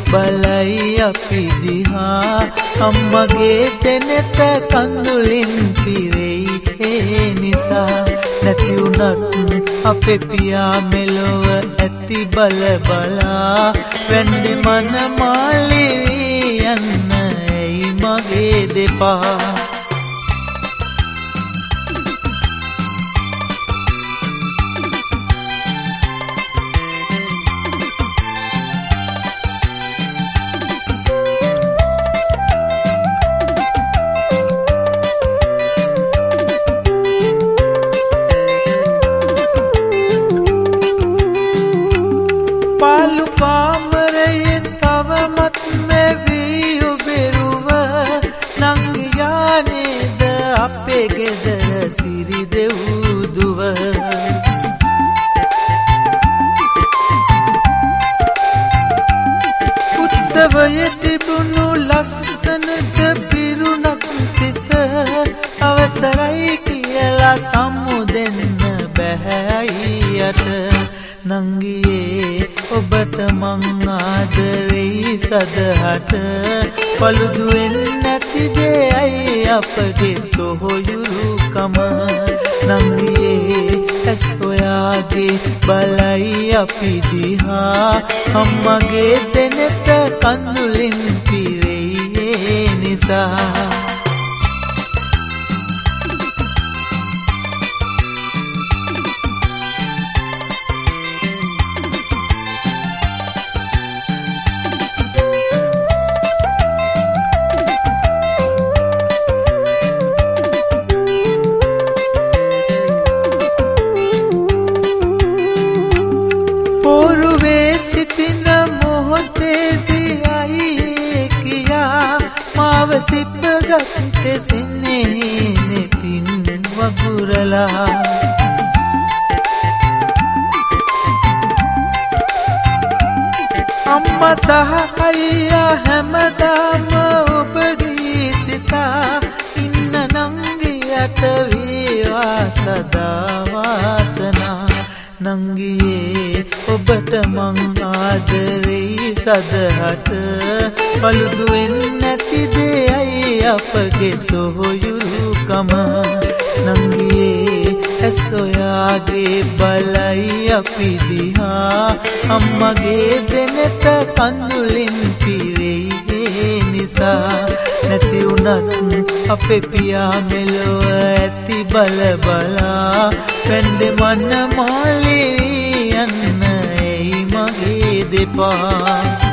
බලයි අපි දිහා අම්මගේ දෙනෙත කඳුලින් පිරෙයි ඒ නිසා නැති වුණත් අපේ පියා මෙලොව ඇති බල බලා වෙන්නේ මන මාලේ යන්න ඇයි මගේ දෙපා පාලු පාමරයේ තවමත් මේ වී උබෙරුව නංගියා නේද අපේ ගෙදර සිරි දෙව්දුව උත්සවයේ තිබුණු ලස්සනට පිරුණත් සිත අවසරයි කියලා සමුදෙන්න බැහැයි යට නංගියේ ඔබට මං ආදරෙයි සදහට පළුදුවෙන් නැති දෙයයි අපගේ සොහොයුරුකම නංගියේ ඇස් ඔයාගේ බලයි අපි දිහා අම්මගේ දෙනෙත කඳුලින් පිරෙයි ඒ නිසා සිටින මොහොතේදී අයියේ කියා මාව සිප්පගත්තේ සින්නේ නෙතින් වගුරලා අම්මා සහ අයියා හැමදාම ඔබගේ සිතා ඉන්න නංගියට වේවා සදා වාසනා නංගියේ ඔබට මං ආදරෙයි සදහට පළුදුවෙන් නැති දෙයයි අපගේ සොහොයුරුකම නංගියේ ඇස් ඔයාගේ බලයි අපි දිහා අම්මගේ දෙනෙත කඳුලින් පිරෙයි ඒ නිසා නැති වුණත් අපේ පියා මෙලොව ඇති බල බලා වෙන්නේ මන මාලේ යන්න ඇයි මගේ දෙපා